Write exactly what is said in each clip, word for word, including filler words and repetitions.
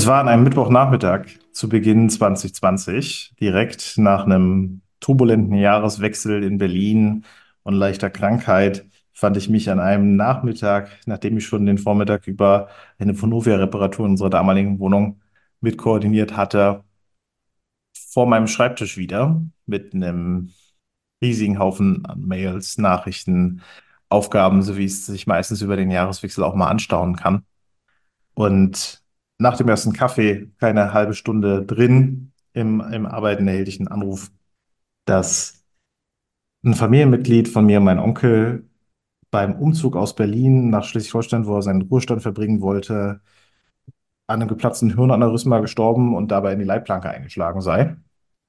Es war an einem Mittwochnachmittag zu Beginn zwanzig zwanzig, direkt nach einem turbulenten Jahreswechsel in Berlin und leichter Krankheit, fand ich mich an einem Nachmittag, nachdem ich schon den Vormittag über eine Vonovia-Reparatur in unserer damaligen Wohnung mitkoordiniert hatte, vor meinem Schreibtisch wieder mit einem riesigen Haufen an Mails, Nachrichten, Aufgaben, so wie es sich meistens über den Jahreswechsel auch mal anstauen kann. Und nach dem ersten Kaffee, keine halbe Stunde drin im, im Arbeiten, erhielt ich einen Anruf, dass ein Familienmitglied von mir, mein Onkel, beim Umzug aus Berlin nach Schleswig-Holstein, wo er seinen Ruhestand verbringen wollte, an einem geplatzten Hirnaneurysma gestorben und dabei in die Leitplanke eingeschlagen sei.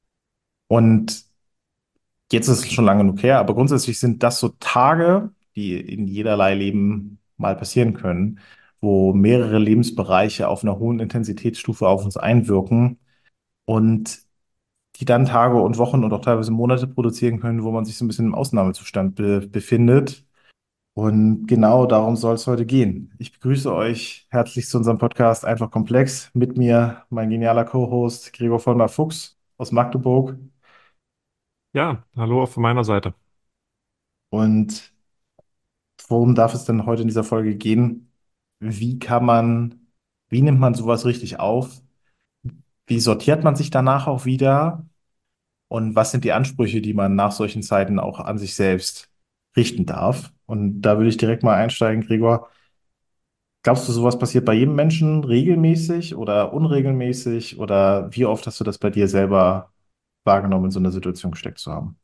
Und jetzt ist es schon lange genug her, aber grundsätzlich sind das so Tage, die in jederlei Leben mal passieren können, wo mehrere Lebensbereiche auf einer hohen Intensitätsstufe auf uns einwirken und die dann Tage und Wochen und auch teilweise Monate produzieren können, wo man sich so ein bisschen im Ausnahmezustand be befindet. Und genau darum soll es heute gehen. Ich begrüße euch herzlich zu unserem Podcast Einfach Komplex. Mit mir mein genialer Co-Host Gregor Vollmer-Fuchs aus Magdeburg. Ja, hallo auch von meiner Seite. Und worum darf es denn heute in dieser Folge gehen? Wie kann man, wie nimmt man sowas richtig auf? Wie sortiert man sich danach auch wieder? Und was sind die Ansprüche, die man nach solchen Zeiten auch an sich selbst richten darf? Und da würde ich direkt mal einsteigen, Gregor. Glaubst du, sowas passiert bei jedem Menschen regelmäßig oder unregelmäßig? Oder wie oft hast du das bei dir selber wahrgenommen, in so einer Situation gesteckt zu haben?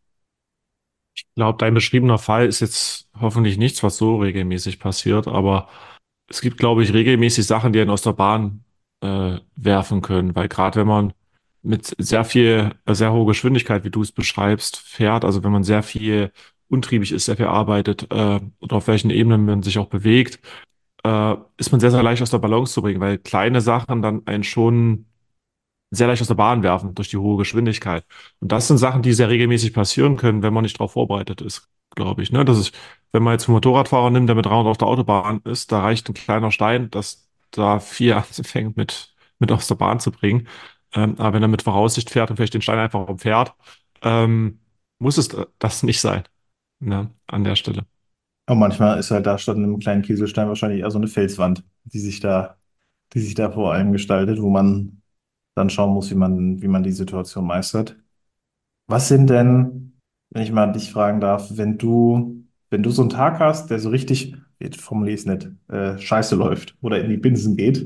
Ich glaube, dein beschriebener Fall ist jetzt hoffentlich nichts, was so regelmäßig passiert, aber es gibt, glaube ich, regelmäßig Sachen, die einen aus der Bahn äh, werfen können, weil gerade wenn man mit sehr viel, äh, sehr hoher Geschwindigkeit, wie du es beschreibst, fährt, also wenn man sehr viel untriebig ist, sehr viel arbeitet äh, oder auf welchen Ebenen man sich auch bewegt, äh, ist man sehr, sehr leicht aus der Balance zu bringen, weil kleine Sachen dann einen schon sehr leicht aus der Bahn werfen durch die hohe Geschwindigkeit. Und das sind Sachen, die sehr regelmäßig passieren können, wenn man nicht darauf vorbereitet ist, glaube ich. Ne? Das ist, wenn man jetzt einen Motorradfahrer nimmt, der mit dreihundert auf der Autobahn ist, da reicht ein kleiner Stein, dass da vier anfängt mit, mit aus der Bahn zu bringen. Ähm, aber wenn er mit Voraussicht fährt und vielleicht den Stein einfach umfährt, ähm, muss es das nicht sein, ne? An der Stelle. Und manchmal ist halt da statt einem kleinen Kieselstein wahrscheinlich eher so eine Felswand, die sich da, die sich da vor allem gestaltet, wo man dann schauen muss, wie man, wie man die Situation meistert. Was sind denn, wenn ich mal dich fragen darf, wenn du, wenn du so einen Tag hast, der so richtig, jetzt formuliere ich es nicht, äh, scheiße läuft oder in die Binsen geht,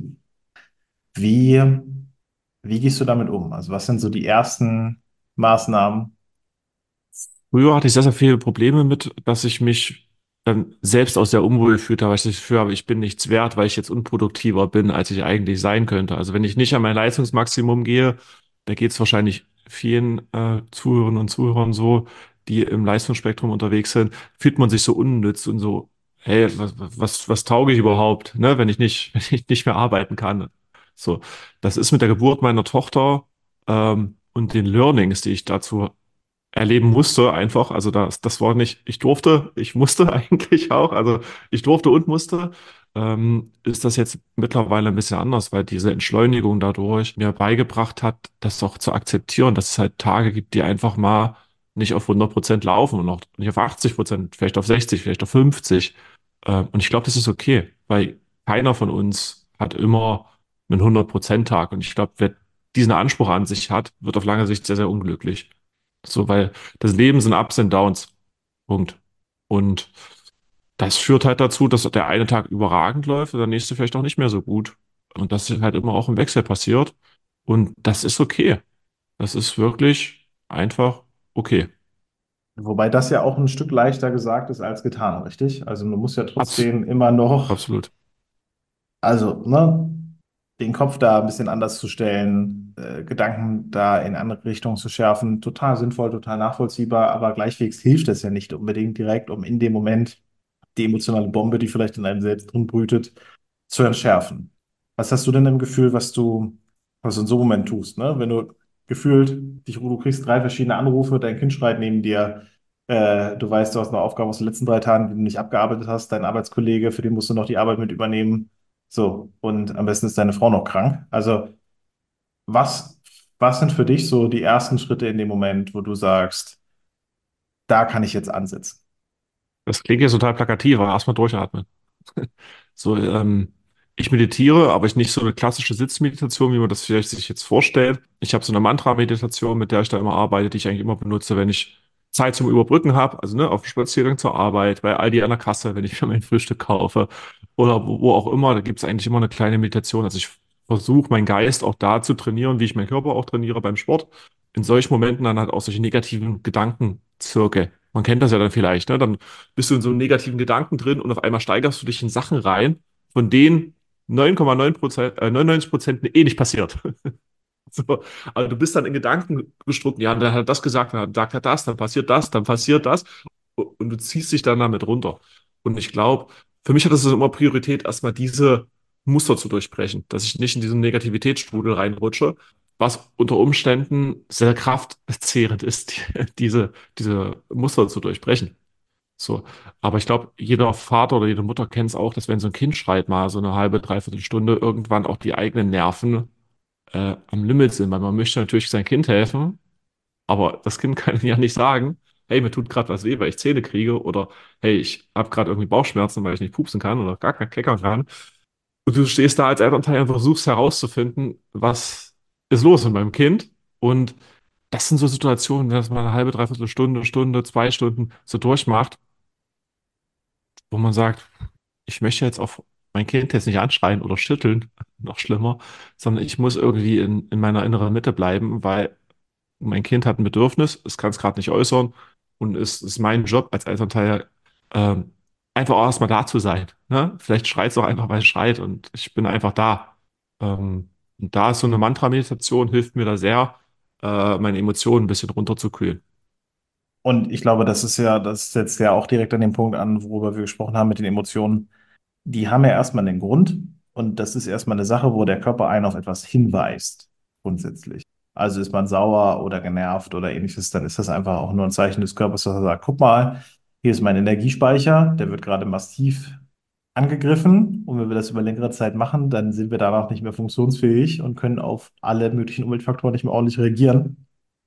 wie, wie gehst du damit um? Also was sind so die ersten Maßnahmen? Früher hatte ich sehr, sehr viele Probleme mit, dass ich mich dann selbst aus der unwohl fühlte, weil ich das Gefühl habe, ich bin nichts wert, weil ich jetzt unproduktiver bin, als ich eigentlich sein könnte. Also wenn ich nicht an mein Leistungsmaximum gehe, da geht es wahrscheinlich vielen äh, Zuhörerinnen und Zuhörern so, die im Leistungsspektrum unterwegs sind, fühlt man sich so unnütz und so, hey, was, was, was tauge ich überhaupt, ne, wenn ich nicht, wenn ich nicht mehr arbeiten kann. So, das ist mit der Geburt meiner Tochter ähm, und den Learnings, die ich dazu erleben musste einfach. Also das, das war nicht, ich durfte, ich musste eigentlich auch. Also ich durfte und musste. Ähm, ist das jetzt mittlerweile ein bisschen anders, weil diese Entschleunigung dadurch mir beigebracht hat, das auch zu akzeptieren, dass es halt Tage gibt, die einfach mal nicht auf hundert Prozent laufen und auch nicht auf achtzig Prozent, vielleicht auf sechzig, vielleicht auf fünfzig. Ähm, und ich glaube, das ist okay, weil keiner von uns hat immer einen hundert Prozent Tag. Und ich glaube, wer diesen Anspruch an sich hat, wird auf lange Sicht sehr, sehr unglücklich. So, weil das Leben sind Ups und Downs. Punkt. Und das führt halt dazu, dass der eine Tag überragend läuft und der nächste vielleicht auch nicht mehr so gut. Und das ist halt immer auch im Wechsel passiert. Und das ist okay. Das ist wirklich einfach okay. Wobei das ja auch ein Stück leichter gesagt ist als getan, richtig? Also du musst ja Abs trotzdem immer noch, absolut. also, ne, den Kopf da ein bisschen anders zu stellen, äh, Gedanken da in andere Richtungen zu schärfen, total sinnvoll, total nachvollziehbar, aber gleichwegs hilft es ja nicht unbedingt direkt, um in dem Moment die emotionale Bombe, die vielleicht in einem selbst drin brütet, zu entschärfen. Was hast du denn im Gefühl, was du, was du in so einem Moment tust, ne? Wenn du gefühlt, dich, du kriegst drei verschiedene Anrufe, dein Kind schreit neben dir, äh, du weißt, du hast eine Aufgabe aus den letzten drei Tagen, die du nicht abgearbeitet hast, dein Arbeitskollege, für den musst du noch die Arbeit mit übernehmen. So, und am besten ist deine Frau noch krank. Also, Was, was sind für dich so die ersten Schritte in dem Moment, wo du sagst, da kann ich jetzt ansetzen? Das klingt jetzt total plakativ, aber erstmal durchatmen. So, ähm, ich meditiere, aber ich nicht so eine klassische Sitzmeditation, wie man das vielleicht sich jetzt vorstellt. Ich habe so eine Mantra-Meditation, mit der ich da immer arbeite, die ich eigentlich immer benutze, wenn ich Zeit zum Überbrücken habe, also ne, auf dem Spaziergang zur Arbeit, bei Aldi an der Kasse, wenn ich mir mein Frühstück kaufe oder wo, wo auch immer, da gibt es eigentlich immer eine kleine Meditation. Also ich versuche, meinen Geist auch da zu trainieren, wie ich meinen Körper auch trainiere beim Sport. In solchen Momenten dann halt auch solche negativen Gedankenzirkel. Man kennt das ja dann vielleicht, ne? Dann bist du in so einem negativen Gedanken drin und auf einmal steigerst du dich in Sachen rein, von denen neun Komma neun Prozent, äh, neunundneunzig Prozent eh nicht passiert. So, also du bist dann in Gedanken gestrungen, ja, dann hat er das gesagt, dann sagt er das, dann passiert das, dann passiert das und du ziehst dich dann damit runter. Und ich glaube, für mich hat es immer Priorität, erstmal diese Muster zu durchbrechen, dass ich nicht in diesen Negativitätsstrudel reinrutsche, was unter Umständen sehr kraftzehrend ist, die, diese, diese Muster zu durchbrechen. So. Aber ich glaube, jeder Vater oder jede Mutter kennt es auch, dass wenn so ein Kind schreit mal so eine halbe, dreiviertel Stunde, irgendwann auch die eigenen Nerven äh, am Limit sind, weil man möchte natürlich sein Kind helfen, aber das Kind kann ja nicht sagen, hey, mir tut gerade was weh, weil ich Zähne kriege oder hey, ich habe gerade irgendwie Bauchschmerzen, weil ich nicht pupsen kann oder gar kein kleckern kann. Und du stehst da als Elternteil und versuchst herauszufinden, was ist los mit meinem Kind. Und das sind so Situationen, wenn das mal eine halbe, dreiviertel Stunde, Stunde, zwei Stunden so durchmacht, wo man sagt, ich möchte jetzt auf mein Kind jetzt nicht anschreien oder schütteln, noch schlimmer, sondern ich muss irgendwie in, in meiner inneren Mitte bleiben, weil mein Kind hat ein Bedürfnis, es kann es gerade nicht äußern und es ist mein Job als Elternteil, ähm, einfach auch erstmal da zu sein. Ne? Vielleicht schreit es auch einfach, weil es schreit und ich bin einfach da. Ähm, und da ist so eine Mantra-Meditation, hilft mir da sehr, äh, meine Emotionen ein bisschen runterzukühlen. Und ich glaube, das ist ja, das setzt ja auch direkt an den Punkt an, worüber wir gesprochen haben mit den Emotionen. Die haben ja erstmal einen Grund und das ist erstmal eine Sache, wo der Körper einen auf etwas hinweist, grundsätzlich. Also ist man sauer oder genervt oder ähnliches, dann ist das einfach auch nur ein Zeichen des Körpers, dass er sagt, guck mal, hier ist mein Energiespeicher, der wird gerade massiv angegriffen und wenn wir das über längere Zeit machen, dann sind wir danach nicht mehr funktionsfähig und können auf alle möglichen Umweltfaktoren nicht mehr ordentlich reagieren.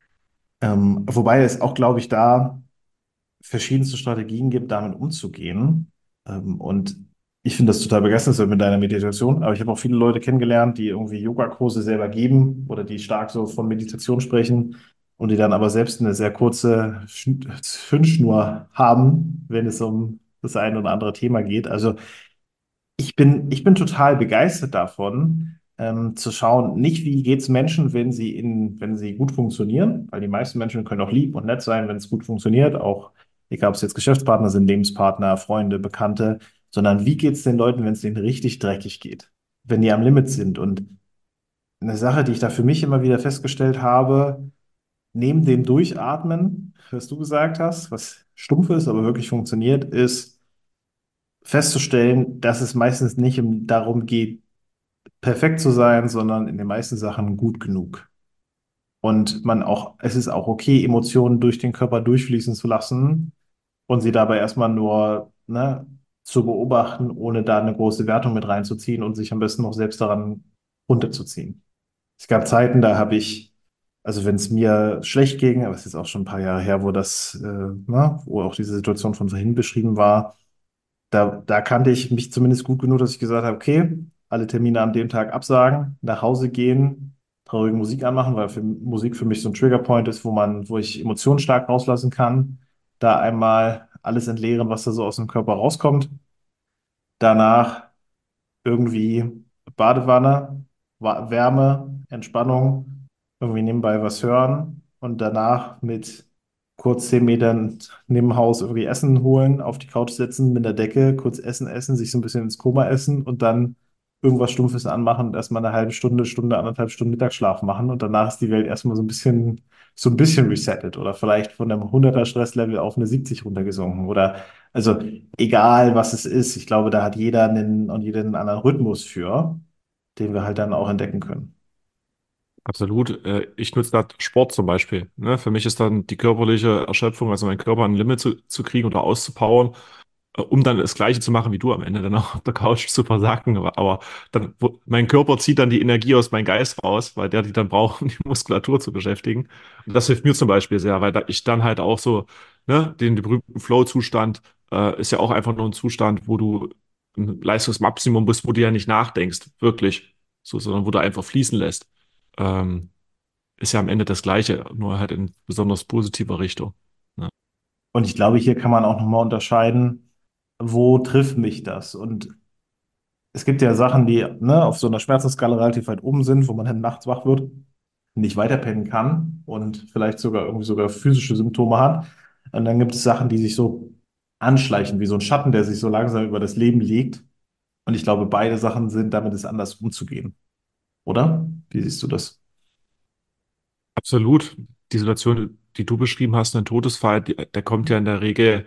Ähm, wobei es auch, glaube ich, da verschiedenste Strategien gibt, damit umzugehen. Ähm, und ich finde das total begeisternd mit deiner Meditation. Aber ich habe auch viele Leute kennengelernt, die irgendwie Yogakurse selber geben oder die stark so von Meditation sprechen und die dann aber selbst eine sehr kurze Schn- Zündschnur haben, wenn es um das ein oder andere Thema geht. Also ich bin, ich bin total begeistert davon, ähm, zu schauen, nicht wie geht es Menschen, wenn sie in, wenn sie gut funktionieren, weil die meisten Menschen können auch lieb und nett sein, wenn es gut funktioniert, auch egal ob es jetzt Geschäftspartner sind, Lebenspartner, Freunde, Bekannte, sondern wie geht es den Leuten, wenn es denen richtig dreckig geht, wenn die am Limit sind. Und eine Sache, die ich da für mich immer wieder festgestellt habe, neben dem Durchatmen, was du gesagt hast, was stumpf ist, aber wirklich funktioniert, ist festzustellen, dass es meistens nicht um, darum geht, perfekt zu sein, sondern in den meisten Sachen gut genug. Und man auch, es ist auch okay, Emotionen durch den Körper durchfließen zu lassen und sie dabei erstmal nur, ne, zu beobachten, ohne da eine große Wertung mit reinzuziehen und sich am besten noch selbst daran runterzuziehen. Es gab Zeiten, da habe ich, also wenn es mir schlecht ging, aber es ist jetzt auch schon ein paar Jahre her, wo das, äh, ne, wo auch diese Situation von vorhin beschrieben war, da, da kannte ich mich zumindest gut genug, dass ich gesagt habe, okay, alle Termine an dem Tag absagen, nach Hause gehen, traurige Musik anmachen, weil für Musik für mich so ein Triggerpoint ist, wo man, wo ich Emotionen stark rauslassen kann. Da einmal alles entleeren, was da so aus dem Körper rauskommt. Danach irgendwie Badewanne, Wa- Wärme, Entspannung, irgendwie nebenbei was hören und danach mit kurz zehn Metern neben dem Haus irgendwie Essen holen, auf die Couch setzen mit der Decke, kurz Essen essen, sich so ein bisschen ins Koma essen und dann irgendwas Stumpfes anmachen und erstmal eine halbe Stunde, Stunde, anderthalb Stunden Mittagsschlaf machen und danach ist die Welt erstmal so ein bisschen, so ein bisschen resettet oder vielleicht von einem hunderter Stresslevel auf eine siebzig runtergesunken oder also egal, was es ist, ich glaube, da hat jeder einen und jeder einen anderen Rhythmus für, den wir halt dann auch entdecken können. Absolut. Äh, Ich nutze da Sport zum Beispiel. Ne? Für mich ist dann die körperliche Erschöpfung, also meinen Körper an ein Limit zu, zu kriegen oder auszupowern, äh, um dann das Gleiche zu machen wie du am Ende, dann auch auf der Couch zu versacken. Aber, aber dann, wo, mein Körper zieht dann die Energie aus meinem Geist raus, weil der die dann braucht, um die Muskulatur zu beschäftigen. Und das hilft mir zum Beispiel sehr, weil da ich dann halt auch so, ne, den, den berühmten Flow-Zustand, äh, ist ja auch einfach nur ein Zustand, wo du ein Leistungsmaximum bist, wo du ja nicht nachdenkst, wirklich, so, sondern wo du einfach fließen lässt. Ähm, ist ja am Ende das Gleiche, nur halt in besonders positiver Richtung. Ne? Und ich glaube, hier kann man auch nochmal unterscheiden, wo trifft mich das? Und es gibt ja Sachen, die ne, auf so einer Schmerzensskala relativ weit oben sind, wo man dann nachts wach wird, nicht weiterpennen kann und vielleicht sogar irgendwie sogar physische Symptome hat. Und dann gibt es Sachen, die sich so anschleichen, wie so ein Schatten, der sich so langsam über das Leben legt. Und ich glaube, beide Sachen sind, damit ist anders umzugehen, oder? Wie siehst du das? Absolut. Die Situation, die du beschrieben hast, ein Todesfall, die, der kommt ja in der Regel,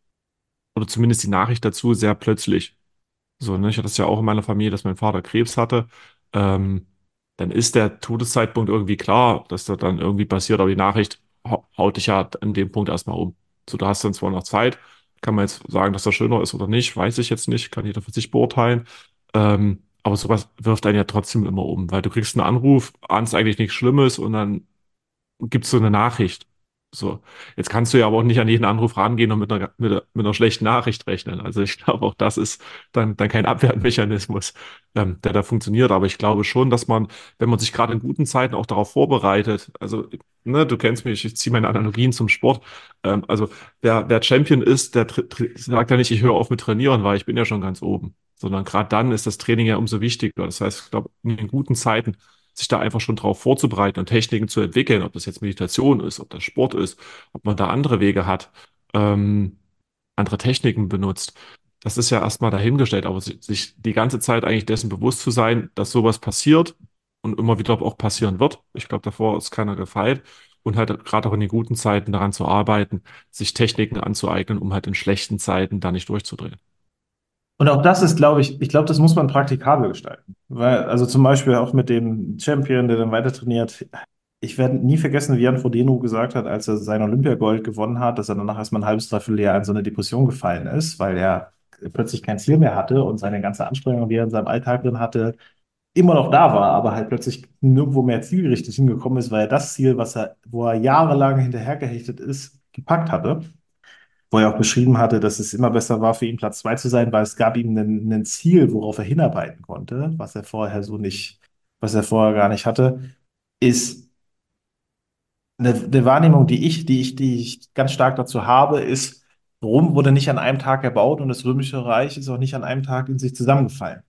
oder zumindest die Nachricht dazu, sehr plötzlich. So, ne? Ich hatte das ja auch in meiner Familie, dass mein Vater Krebs hatte. Ähm, Dann ist der Todeszeitpunkt irgendwie klar, dass das dann irgendwie passiert, aber die Nachricht hau- haut dich ja an dem Punkt erstmal um. So, da hast du dann zwar noch Zeit, kann man jetzt sagen, dass das schöner ist oder nicht, weiß ich jetzt nicht, kann jeder für sich beurteilen. Ähm, aber sowas wirft einen ja trotzdem immer um, weil du kriegst einen Anruf, ahnst eigentlich nichts Schlimmes und dann gibt's so eine Nachricht. So, jetzt kannst du ja aber auch nicht an jeden Anruf rangehen und mit einer, mit einer, mit einer schlechten Nachricht rechnen. Also ich glaube, auch das ist dann, dann kein Abwehrmechanismus, ähm, der da funktioniert. Aber ich glaube schon, dass man, wenn man sich gerade in guten Zeiten auch darauf vorbereitet, also ne, du kennst mich, ich ziehe meine Analogien zum Sport. Ähm, also wer, wer Champion ist, der tra- tra- sagt ja nicht, ich höre auf mit Trainieren, weil ich bin ja schon ganz oben. Sondern gerade dann ist das Training ja umso wichtiger. Das heißt, ich glaube, in den guten Zeiten sich da einfach schon drauf vorzubereiten und Techniken zu entwickeln, ob das jetzt Meditation ist, ob das Sport ist, ob man da andere Wege hat, ähm, andere Techniken benutzt. Das ist ja erstmal dahingestellt, aber si- sich die ganze Zeit eigentlich dessen bewusst zu sein, dass sowas passiert und immer wieder auch passieren wird. Ich glaube, davor ist keiner gefeit. Und halt gerade auch in den guten Zeiten daran zu arbeiten, sich Techniken anzueignen, um halt in schlechten Zeiten da nicht durchzudrehen. Und auch das ist, glaube ich, ich glaube, das muss man praktikabel gestalten. Weil, also zum Beispiel auch mit dem Champion, der dann weiter trainiert. Ich werde nie vergessen, wie Jan Frodeno gesagt hat, als er sein Olympiagold gewonnen hat, dass er danach erstmal ein halbes, dreiviertel Jahr in so eine Depression gefallen ist, weil er plötzlich kein Ziel mehr hatte und seine ganze Anstrengung, die er in seinem Alltag drin hatte, immer noch da war, aber halt plötzlich nirgendwo mehr zielgerichtet hingekommen ist, weil er das Ziel, was er, wo er jahrelang hinterhergehechtet ist, gepackt hatte. Wo er auch beschrieben hatte, dass es immer besser war, für ihn Platz zwei zu sein, weil es gab ihm ein, ein Ziel, worauf er hinarbeiten konnte, was er vorher so nicht, was er vorher gar nicht hatte, ist eine, eine Wahrnehmung, die ich, die ich, die ich ganz stark dazu habe, ist, Rom wurde nicht an einem Tag erbaut und das Römische Reich ist auch nicht an einem Tag in sich zusammengefallen.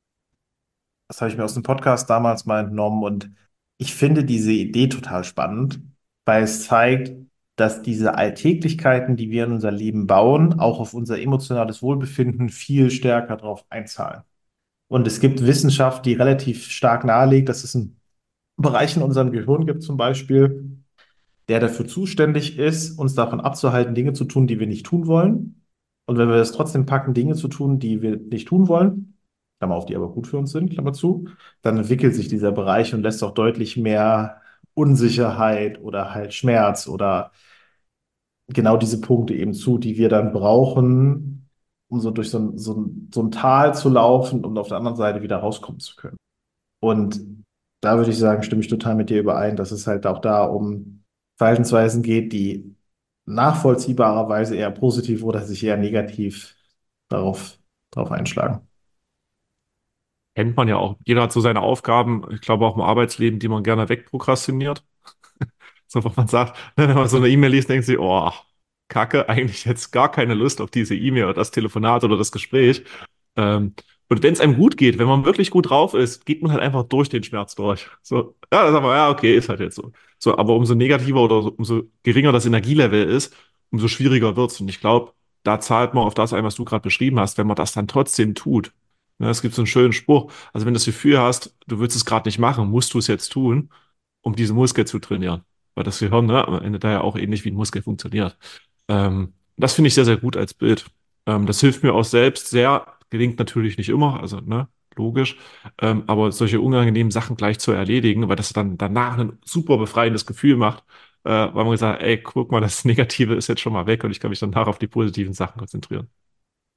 Das habe ich mir aus dem Podcast damals mal entnommen und ich finde diese Idee total spannend, weil es zeigt, dass diese Alltäglichkeiten, die wir in unser Leben bauen, auch auf unser emotionales Wohlbefinden viel stärker darauf einzahlen. Und es gibt Wissenschaft, die relativ stark nahelegt, dass es einen Bereich in unserem Gehirn gibt, zum Beispiel, der dafür zuständig ist, uns davon abzuhalten, Dinge zu tun, die wir nicht tun wollen. Und wenn wir es trotzdem packen, Dinge zu tun, die wir nicht tun wollen, Klammer auf, die aber gut für uns sind, Klammer zu, dann entwickelt sich dieser Bereich und lässt auch deutlich mehr Unsicherheit oder halt Schmerz oder genau diese Punkte eben zu, die wir dann brauchen, um so durch so ein, so ein, so ein Tal zu laufen und auf der anderen Seite wieder rauskommen zu können. Und da würde ich sagen, stimme ich total mit dir überein, dass es halt auch da um Verhaltensweisen geht, die nachvollziehbarerweise eher positiv oder sich eher negativ darauf, darauf einschlagen. Kennt man ja auch. Jeder hat so seine Aufgaben, ich glaube auch im Arbeitsleben, die man gerne wegprokrastiniert. So, wo man sagt, ne, wenn man so eine E-Mail liest, denkt sich, oh, Kacke, eigentlich jetzt gar keine Lust auf diese E-Mail oder das Telefonat oder das Gespräch. Ähm, und wenn es einem gut geht, wenn man wirklich gut drauf ist, geht man halt einfach durch den Schmerz durch. So, ja, dann sagen wir, ja, okay, ist halt jetzt so. So, aber umso negativer oder so, umso geringer das Energielevel ist, umso schwieriger wird's. Und ich glaube, da zahlt man auf das ein, was du gerade beschrieben hast, wenn man das dann trotzdem tut. Ne, es gibt so einen schönen Spruch. Also wenn du das Gefühl hast, du willst es gerade nicht machen, musst du es jetzt tun, um diesen Muskel zu trainieren. Weil das Gehirn, ne, am Ende da ja auch ähnlich wie ein Muskel funktioniert. Ähm, Das finde ich sehr, sehr gut als Bild. Ähm, das hilft mir auch selbst sehr, gelingt natürlich nicht immer, also ne, logisch, ähm, aber solche unangenehmen Sachen gleich zu erledigen, weil das dann danach ein super befreiendes Gefühl macht, äh, weil man gesagt, ey, guck mal, das Negative ist jetzt schon mal weg und ich kann mich danach auf die positiven Sachen konzentrieren.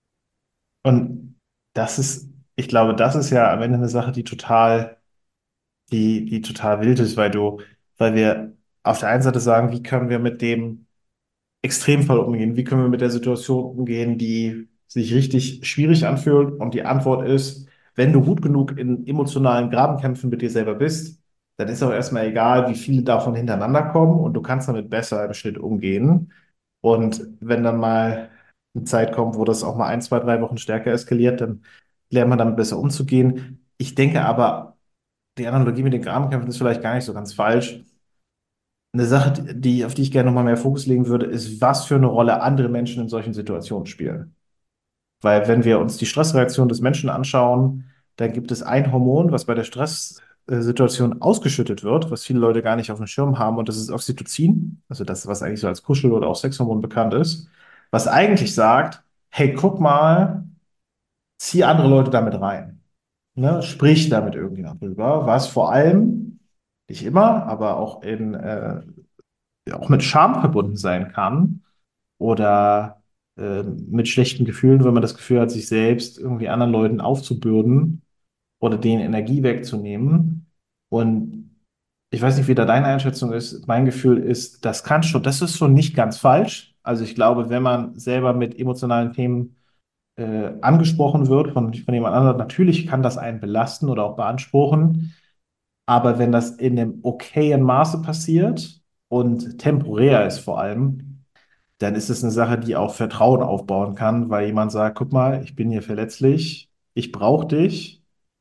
Und das ist, ich glaube, das ist ja am Ende eine Sache, die total, die, die total wild ist, weil du, weil wir auf der einen Seite sagen, wie können wir mit dem Extremfall umgehen? Wie können wir mit der Situation umgehen, die sich richtig schwierig anfühlt? Und die Antwort ist, wenn du gut genug in emotionalen Grabenkämpfen mit dir selber bist, dann ist auch erstmal egal, wie viele davon hintereinander kommen und du kannst damit besser im Schnitt umgehen. Und wenn dann mal eine Zeit kommt, wo das auch mal ein, zwei, drei Wochen stärker eskaliert, dann lernt man damit besser umzugehen. Ich denke aber, die Analogie mit den Grabenkämpfen ist vielleicht gar nicht so ganz falsch. Eine Sache, die, auf die ich gerne nochmal mehr Fokus legen würde, ist, was für eine Rolle andere Menschen in solchen Situationen spielen. Weil wenn wir uns die Stressreaktion des Menschen anschauen, dann gibt es ein Hormon, was bei der Stresssituation ausgeschüttet wird, was viele Leute gar nicht auf dem Schirm haben, und das ist Oxytocin, also das, was eigentlich so als Kuschel- oder auch Sexhormon bekannt ist, was eigentlich sagt, hey, guck mal, zieh andere Leute damit rein. Ne? Sprich damit irgendjemand drüber, was vor allem, nicht immer, aber auch in äh, auch mit Scham verbunden sein kann oder äh, mit schlechten Gefühlen, wenn man das Gefühl hat, sich selbst irgendwie anderen Leuten aufzubürden oder denen Energie wegzunehmen. Und ich weiß nicht, wie da deine Einschätzung ist. Mein Gefühl ist, das kann schon, das ist schon nicht ganz falsch. Also ich glaube, wenn man selber mit emotionalen Themen äh, angesprochen wird von, von jemand anderem, natürlich kann das einen belasten oder auch beanspruchen. Aber wenn das in einem okayen Maße passiert und temporär ist vor allem, dann ist es eine Sache, die auch Vertrauen aufbauen kann, weil jemand sagt, guck mal, ich bin hier verletzlich, ich brauche dich,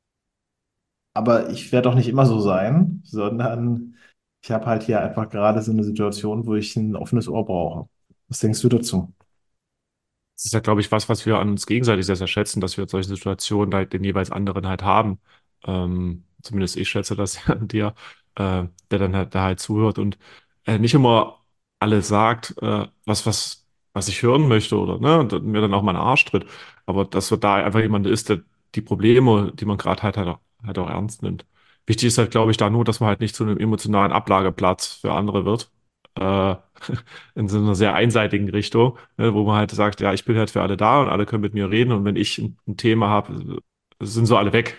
aber ich werde doch nicht immer so sein, sondern ich habe halt hier einfach gerade so eine Situation, wo ich ein offenes Ohr brauche. Was denkst du dazu? Das ist ja, glaube ich, was, was wir an uns gegenseitig sehr, sehr schätzen, dass wir solche Situationen halt den jeweils anderen halt haben. Ähm, zumindest ich schätze das ja an dir, äh, der dann halt da halt zuhört und äh, nicht immer alles sagt, äh, was, was, was ich hören möchte oder ne, und mir dann auch mal einen Arsch tritt. Aber dass so da einfach jemand ist, der die Probleme, die man gerade hat, halt auch, halt auch ernst nimmt. Wichtig ist halt, glaube ich, da nur, dass man halt nicht zu einem emotionalen Ablageplatz für andere wird. Äh, in so einer sehr einseitigen Richtung, ne, wo man halt sagt, ja, ich bin halt für alle da und alle können mit mir reden und wenn ich ein, ein Thema habe, sind so alle weg.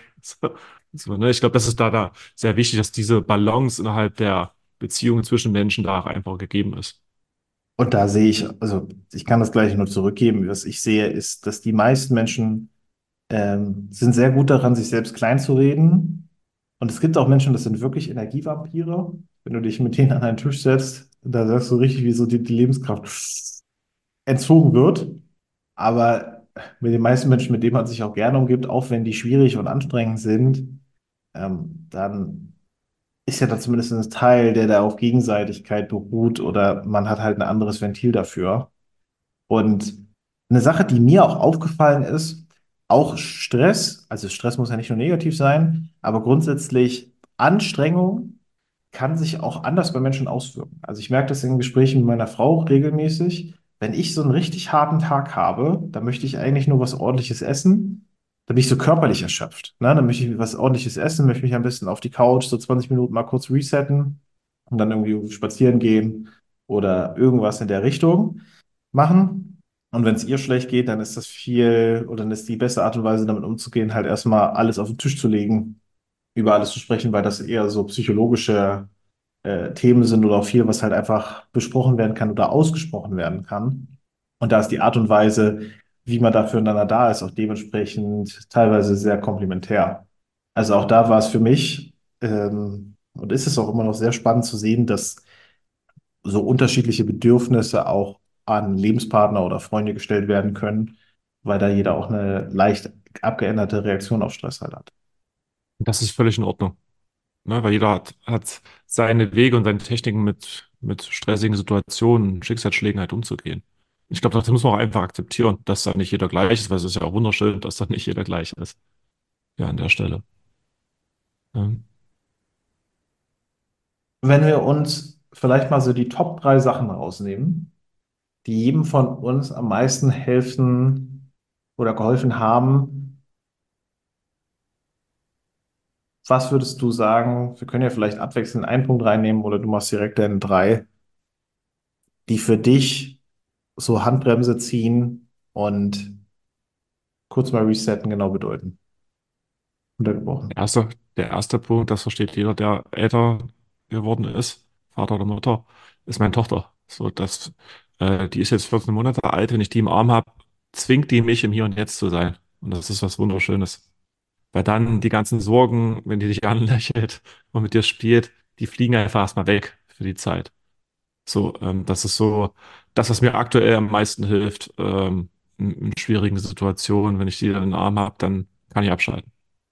So, ne, ich glaube, das ist da, da sehr wichtig, dass diese Balance innerhalb der Beziehungen zwischen Menschen da auch einfach gegeben ist. Und da sehe ich, also ich kann das gleiche nur zurückgeben. Was ich sehe, ist, dass die meisten Menschen ähm, sind sehr gut daran, sich selbst klein zu reden. Und es gibt auch Menschen, das sind wirklich Energievampire. Wenn du dich mit denen an einen Tisch setzt, da sagst du richtig, wie so die, die Lebenskraft entzogen wird. Aber mit den meisten Menschen, mit denen man sich auch gerne umgibt, auch wenn die schwierig und anstrengend sind, ähm, dann ist ja da zumindest ein Teil, der da auf Gegenseitigkeit beruht oder man hat halt ein anderes Ventil dafür. Und eine Sache, die mir auch aufgefallen ist, auch Stress, also Stress muss ja nicht nur negativ sein, aber grundsätzlich Anstrengung kann sich auch anders bei Menschen auswirken. Also ich merke das in Gesprächen mit meiner Frau regelmäßig. Wenn ich so einen richtig harten Tag habe, dann möchte ich eigentlich nur was Ordentliches essen. Dann bin ich so körperlich erschöpft. Ne? Dann möchte ich was Ordentliches essen, möchte mich am besten auf die Couch so zwanzig Minuten mal kurz resetten und dann irgendwie spazieren gehen oder irgendwas in der Richtung machen. Und wenn es ihr schlecht geht, dann ist das viel, oder dann ist die beste Art und Weise, damit umzugehen, halt erstmal alles auf den Tisch zu legen, über alles zu sprechen, weil das eher so psychologische äh, Themen sind oder auch viel, was halt einfach besprochen werden kann oder ausgesprochen werden kann. Und da ist die Art und Weise, wie man da füreinander da ist, auch dementsprechend teilweise sehr komplementär. Also auch da war es für mich, ähm, und ist es auch immer noch sehr spannend zu sehen, dass so unterschiedliche Bedürfnisse auch an Lebenspartner oder Freunde gestellt werden können, weil da jeder auch eine leicht abgeänderte Reaktion auf Stress halt hat. Und das ist völlig in Ordnung, ne? Weil jeder hat, hat seine Wege und seine Techniken mit, mit stressigen Situationen, Schicksalsschlägen halt umzugehen. Ich glaube, das muss man auch einfach akzeptieren, dass da nicht jeder gleich ist, weil es ist ja auch wunderschön, dass da nicht jeder gleich ist. Ja, an der Stelle. Ähm, Wenn wir uns vielleicht mal so die Top drei Sachen rausnehmen, die jedem von uns am meisten helfen oder geholfen haben, was würdest du sagen? Wir können ja vielleicht abwechselnd einen Punkt reinnehmen oder du machst direkt deine drei, die für dich so Handbremse ziehen und kurz mal resetten genau bedeuten? Untergebrochen. Der erste, der erste Punkt, das versteht jeder, der älter geworden ist, Vater oder Mutter, ist meine Tochter. So, das, äh, die ist jetzt vierzehn Monate alt. Wenn ich die im Arm habe, zwingt die mich, im Hier und Jetzt zu sein. Und das ist was Wunderschönes. Weil dann die ganzen Sorgen, wenn die dich anlächelt und mit dir spielt, die fliegen einfach erstmal weg für die Zeit. So, ähm, das ist so das, was mir aktuell am meisten hilft, ähm, in, in schwierigen Situationen. Wenn ich die dann in den Arm habe, dann kann ich abschalten.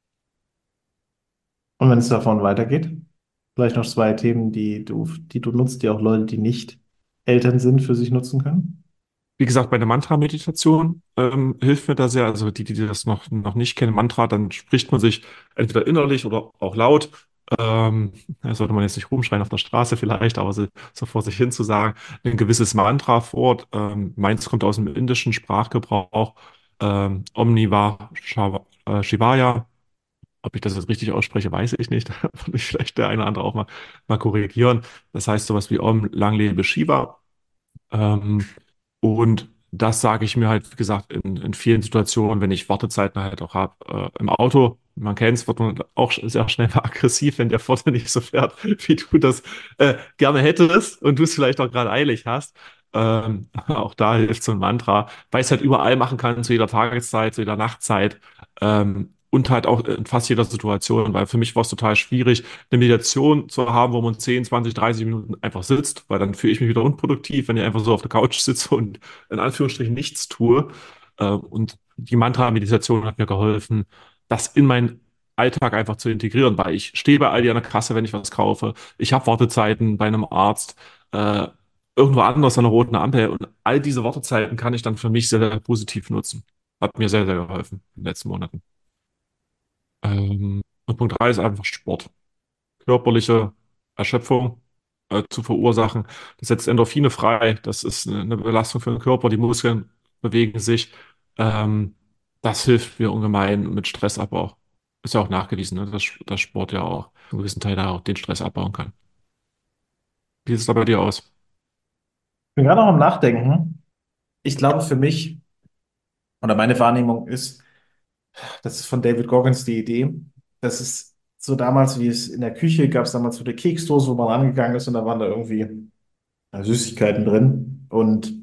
Und wenn es davon weitergeht, vielleicht noch zwei Themen, die du, die du nutzt, die auch Leute, die nicht Eltern sind, für sich nutzen können. Wie gesagt, bei der Mantra-Meditation ähm, hilft mir da sehr. Also die, die das noch, noch nicht kennen, Mantra, dann spricht man sich entweder innerlich oder auch laut. Ähm, da sollte man jetzt nicht rumschreien auf der Straße vielleicht, aber so, so vor sich hin zu sagen, ein gewisses Mantra vor. Ähm, meins kommt aus dem indischen Sprachgebrauch. Ähm, Omniva Shava- äh, Shivaya. Ob ich das jetzt richtig ausspreche, weiß ich nicht. Da würde ich vielleicht der eine oder andere auch mal, mal korrigieren. Das heißt sowas wie Om, lang lebe Shiva. Ähm, und das sage ich mir halt, wie gesagt, in, in vielen Situationen, wenn ich Wartezeiten halt auch habe, äh, im Auto. Man kennt es, wird man auch sehr schnell mal aggressiv, wenn der Vorder nicht so fährt, wie du das äh, gerne hättest und du es vielleicht auch gerade eilig hast. Ähm, auch da hilft so ein Mantra, weil ich es halt überall machen kann, zu jeder Tageszeit, zu jeder Nachtzeit. Ähm, und halt auch in fast jeder Situation, weil für mich war es total schwierig, eine Meditation zu haben, wo man zehn, zwanzig, dreißig Minuten einfach sitzt, weil dann fühle ich mich wieder unproduktiv, wenn ich einfach so auf der Couch sitze und in Anführungsstrichen nichts tue. Äh, Und die Mantra-Meditation hat mir geholfen, das in meinen Alltag einfach zu integrieren, weil ich stehe bei Aldi an der Kasse, wenn ich was kaufe. Ich habe Wartezeiten bei einem Arzt, äh, irgendwo anders an der roten Ampel. Und all diese Wartezeiten kann ich dann für mich sehr, sehr positiv nutzen. Hat mir sehr, sehr geholfen in den letzten Monaten. Ähm, und Punkt drei ist einfach Sport. Körperliche Erschöpfung äh, zu verursachen. Das setzt Endorphine frei. Das ist eine, eine Belastung für den Körper. Die Muskeln bewegen sich. Ähm, Das hilft mir ungemein mit Stressabbau. Ist ja auch nachgewiesen, ne, dass, dass Sport ja auch einen gewissen Teil da auch den Stress abbauen kann. Wie sieht es da bei dir aus? Ich bin gerade noch am Nachdenken. Ich glaube, für mich oder meine Wahrnehmung ist, das ist von David Goggins die Idee, das ist so damals, wie es in der Küche gab, es damals so eine Keksdose, wo man rangegangen ist und da waren da irgendwie äh, Süßigkeiten drin. Und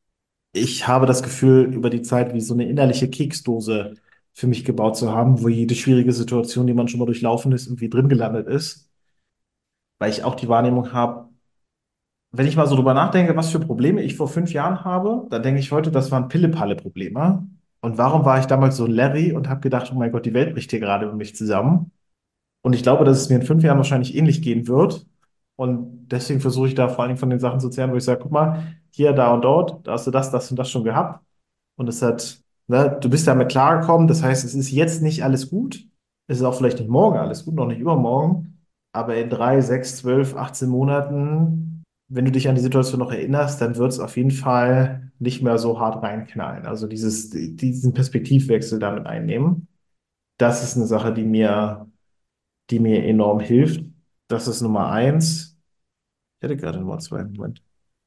ich habe das Gefühl, über die Zeit wie so eine innerliche Keksdose für mich gebaut zu haben, wo jede schwierige Situation, die man schon mal durchlaufen ist, irgendwie drin gelandet ist. Weil ich auch die Wahrnehmung habe, wenn ich mal so drüber nachdenke, was für Probleme ich vor fünf Jahren habe, dann denke ich heute, das waren Pille-Palle-Probleme. Und warum war ich damals so Larry und habe gedacht, oh mein Gott, die Welt bricht hier gerade um mich zusammen? Und ich glaube, dass es mir in fünf Jahren wahrscheinlich ähnlich gehen wird. Und deswegen versuche ich da vor allen Dingen von den Sachen zu zehren, wo ich sage, guck mal, hier, da und dort, da hast du das, das und das schon gehabt. Und es hat, ne, du bist damit klargekommen. Das heißt, es ist jetzt nicht alles gut. Es ist auch vielleicht nicht morgen alles gut, noch nicht übermorgen. Aber in drei, sechs, zwölf, achtzehn Monaten, wenn du dich an die Situation noch erinnerst, dann wird es auf jeden Fall nicht mehr so hart reinknallen. Also dieses, diesen Perspektivwechsel damit einnehmen. Das ist eine Sache, die mir, die mir enorm hilft. Das ist Nummer eins. Ich hatte gerade Nummer zwei. Moment.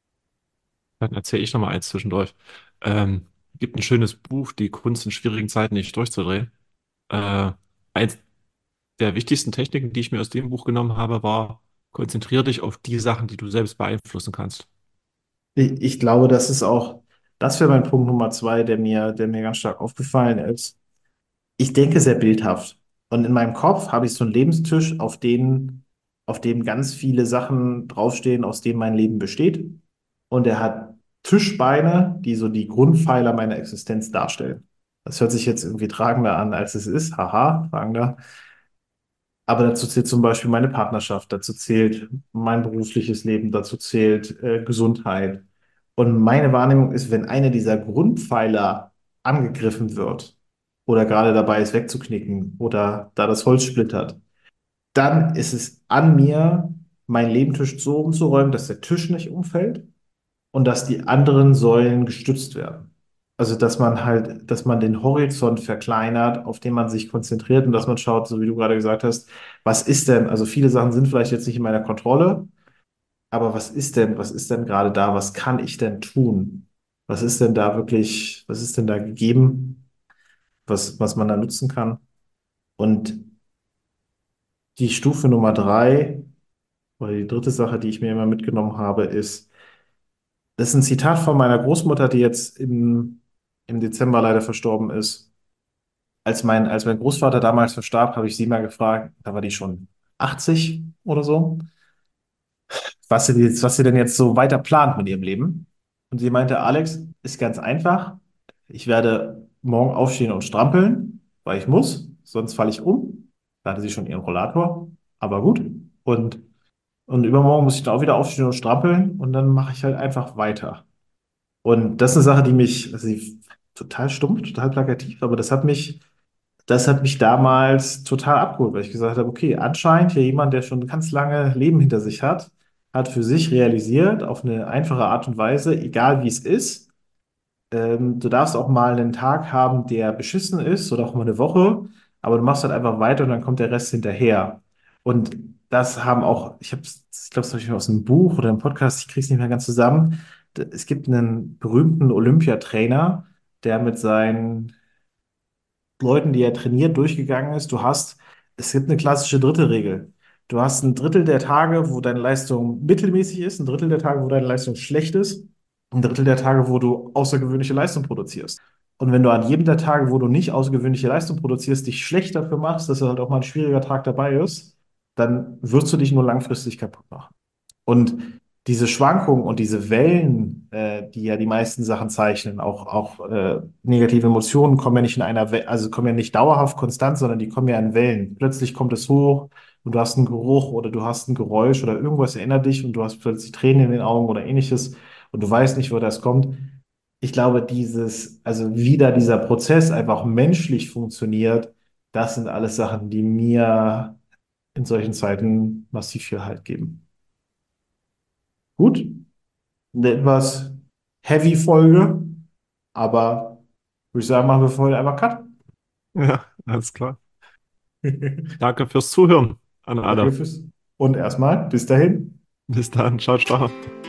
Dann erzähle ich noch mal eins zwischendurch. Ähm, Gibt ein schönes Buch, Die Kunst in schwierigen Zeiten nicht durchzudrehen. Äh, eins der wichtigsten Techniken, die ich mir aus dem Buch genommen habe, war, konzentriere dich auf die Sachen, die du selbst beeinflussen kannst. Ich, ich glaube, das ist auch, das wäre mein Punkt Nummer zwei, der mir, der mir ganz stark aufgefallen ist. Ich denke sehr bildhaft. Und in meinem Kopf habe ich so einen Lebenstisch, auf den, auf dem ganz viele Sachen draufstehen, aus denen mein Leben besteht. Und er hat Tischbeine, die so die Grundpfeiler meiner Existenz darstellen. Das hört sich jetzt irgendwie tragender an, als es ist. Haha, tragender. Aber dazu zählt zum Beispiel meine Partnerschaft, dazu zählt mein berufliches Leben, dazu zählt äh, Gesundheit. Und meine Wahrnehmung ist, wenn einer dieser Grundpfeiler angegriffen wird oder gerade dabei ist wegzuknicken oder da das Holz splittert, dann ist es an mir, meinen Nebentisch so umzuräumen, dass der Tisch nicht umfällt und dass die anderen Säulen gestützt werden. Also, dass man halt, dass man den Horizont verkleinert, auf den man sich konzentriert und dass man schaut, so wie du gerade gesagt hast, was ist denn, also viele Sachen sind vielleicht jetzt nicht in meiner Kontrolle, aber was ist denn, was ist denn gerade da? Was kann ich denn tun? Was ist denn da wirklich, was ist denn da gegeben? was, was man da nutzen kann. Und die Stufe Nummer drei, oder die dritte Sache, die ich mir immer mitgenommen habe, ist, das ist ein Zitat von meiner Großmutter, die jetzt im, im Dezember leider verstorben ist. Als mein, als mein Großvater damals verstarb, habe ich sie mal gefragt, da war die schon achtzig oder so, was sie, jetzt, was sie denn jetzt so weiter plant mit ihrem Leben. Und sie meinte, Alex, ist ganz einfach. Ich werde morgen aufstehen und strampeln, weil ich muss, sonst falle ich um. Da hatte sie schon ihren Rollator, aber gut. Und, und übermorgen muss ich dann auch wieder aufstehen und strampeln und dann mache ich halt einfach weiter. Und das ist eine Sache, die mich, also die, total stumpf, total plakativ, aber das hat mich das hat mich damals total abgeholt, weil ich gesagt habe, okay, anscheinend hier jemand, der schon ganz lange Leben hinter sich hat, hat für sich realisiert, auf eine einfache Art und Weise, egal wie es ist, ähm, du darfst auch mal einen Tag haben, der beschissen ist oder auch mal eine Woche, aber du machst halt einfach weiter und dann kommt der Rest hinterher. Und das haben auch, ich habe, ich glaube, das habe ich aus einem Buch oder einem Podcast, ich kriege es nicht mehr ganz zusammen. Es gibt einen berühmten Olympiatrainer, der mit seinen Leuten, die er trainiert, durchgegangen ist. Du hast, es gibt eine klassische Drittelregel. Du hast ein Drittel der Tage, wo deine Leistung mittelmäßig ist, ein Drittel der Tage, wo deine Leistung schlecht ist, ein Drittel der Tage, wo du außergewöhnliche Leistung produzierst. Und wenn du an jedem der Tage, wo du nicht außergewöhnliche Leistung produzierst, dich schlecht dafür machst, dass halt auch mal ein schwieriger Tag dabei ist, dann wirst du dich nur langfristig kaputt machen. Und diese Schwankungen und diese Wellen, äh, die ja die meisten Sachen zeichnen, auch, auch äh, negative Emotionen kommen ja nicht in einer Welle, also kommen ja nicht dauerhaft konstant, sondern die kommen ja in Wellen. Plötzlich kommt es hoch und du hast einen Geruch oder du hast ein Geräusch oder irgendwas erinnert dich und du hast plötzlich Tränen in den Augen oder ähnliches und du weißt nicht, wo das kommt. Ich glaube, dieses, also wie da dieser Prozess einfach menschlich funktioniert, das sind alles Sachen, die mir in solchen Zeiten massiv viel Halt geben. Gut, eine etwas heavy Folge, aber würde ich sagen, machen wir für heute einfach Cut. Ja, alles klar. Danke fürs Zuhören an Danke alle. fürs und erstmal bis dahin. Bis dann. Ciao, ciao.